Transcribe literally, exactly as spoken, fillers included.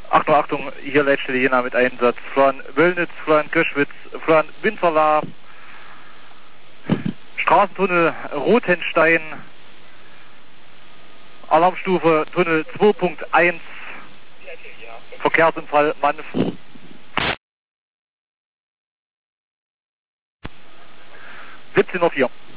Achtung, Achtung, hier Leitstelle Jena mit Einsatz. Florian Wöllnitz, Florian Göschwitz, Florian Winzerla, Straßentunnel Rothenstein, Alarmstufe Tunnel zwei Punkt eins, Verkehrsunfall Mann. siebzehn Uhr vier.